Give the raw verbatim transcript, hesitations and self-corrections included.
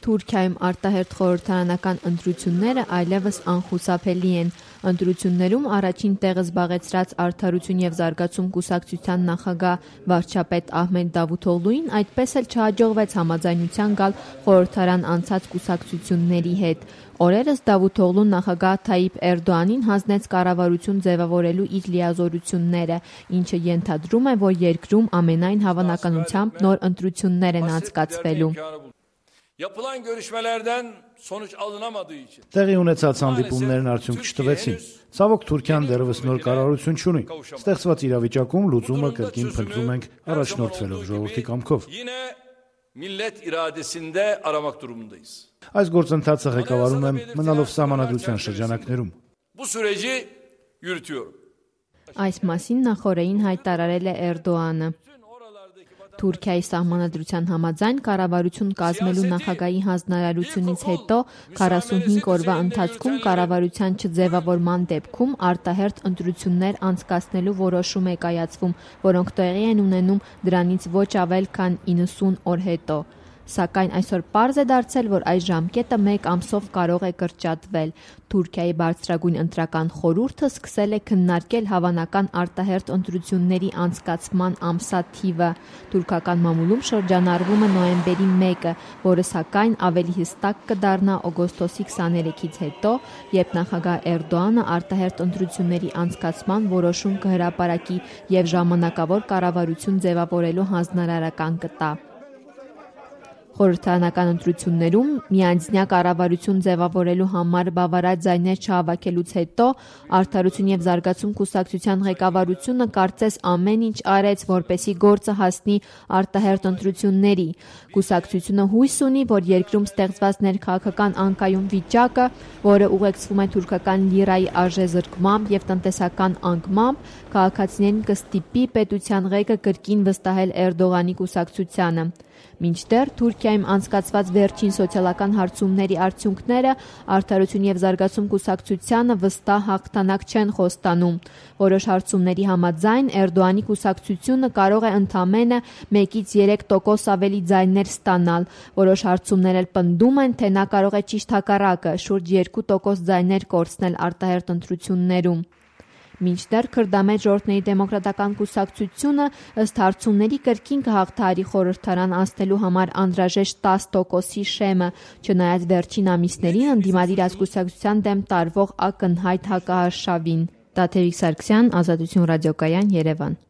Թուրքիայում արտահերթ խորհրդարանական ընտրությունները այլևս անխուսափելի են։ Ընտրություններում առաջին տեղը զբաղեցրած Արդարություն և զարգացում կուսակցության նախագահ վարչապետ Ահմեդ Դավութօղլուին այդպես էլ չհաջողվեց համաձայնության գալ խորհրդարան անցած կուսակցությունների հետ։ Օրերս Դավութօղլուն նախագահ Թայիփ Էրդոանին հանձնեց կառավարություն ձևավորելու իր լիազորությունները, ինչը ենթադրում է, որ երկրում ամենայն հավանականությամբ նոր ընտրություններ են անցկացվելու։ Տեղի ունեցած հանդիպումներն արդյունք չտվեցին։ Ցավոք Թուրքիան դեռևս նոր կառավարություն չունի։ Ստեղծված իրավիճակում լուծումը կրկին փնտրում ենք առաջնորդվելով ժողովրդի կամքով։ Millet iradesinde aramak durumundayız. Այս գործընթացը ղեկավարում եմ մնալով սահմանադրության շրջանակներում։ Bu süreci yürütüyorum. Այս մասին նախօրեին հայտարարել է Էրդոանը։ Թուրքիայի սահմանադրության համաձայն կառավարություն կազմելու նախագահի հանձնարարությունից հետո քառասունհինգ օրվա ընթացքում կառավարության չձևավորման դեպքում արտահերթ ընտրություններ անցկացնելու որոշում է կայացվում, որոնք տեղի են ունենում դրանից ոչ ավել քան իննսուն օր հետո։ Սակայն այսօր պարզ է դարձել, որ այս ժամկետը մեկ ամսով կարող է կրճատվել։ Թուրքիայի բարձրագույն ընտրական խորհուրդը սկսել է քննարկել հավանական արտահերթ ընտրությունների անցկացման ամսաթիվը։ Թուրքական մամուլում շրջանառվում է նոյեմբերի մեկը, որը սակայն ավելի հստակ կդառնա օգոստոսի քսաներեքից հետո, երբ նախագահ Էրդոանը արտահերթ ընտրությունների անցկացման որոշում կհրապարակի եւ ժամանակավոր կառավարություն ձևավորելու հանձնարարական կտա։ Խորհրդարանական ընտրություններում միանձնյա կառավարություն ձևավորելու համար բավարար ձայներ չհավաքելուց հետո Արդարություն և զարգացում կուսակցության ղեկավարությունը կարծես ամեն ինչ արեց, որպեսզի գործը հասնի արտահերթ ընտրությունների։ Կուսակցությունը հույս ունի, որ երկրում ստեղծված ներքաղաքական անկայուն վիճակը, որը ուղեկցվում է թուրքական լիրայի արժեզրկմամբ և տնտեսական անկմամբ, քաղաքացիներին կստիպի պետության ղեկը կրկին վստահել Էրդողանի կուսակցությանը։ Մինչդեռ Թուրքիայում անցկացված վերջին սոցիալական հարցումների արդյունքները Արդարություն և զարգացում կուսակցությանը վստահ հաղթանակ չեն խոստանում։ Որոշ հարցումների համաձայն Էրդողանի կուսակցությունը կարող է ընդամենը մեկից երեք տոկոս ավելի ձայներ ստանալ։ Որոշ հարցումներ էլ պնդում են, թե նա կարող է ճիշտ հակառակը՝ շուրջ երկու տոկոս ձայներ կորցնել արտահերթ ընտրություններում։ Մինչդեռ քրդամետ ժողովուրդների դեմոկրատական կուսակցությունը ըստ հարցումների կրկին կհաղթահարի խորհրդարան անցնելու համար անհրաժեշտ տասը տոկոսի շեմը, չնայած վերջին ամիսներին ընդդիմադիր այս կուսակցության դեմ տարվող ակնհայտ հակահարշավին։ Տաթևիկ Սարգսյան, Ազատություն ռադիոկայան, Երևան։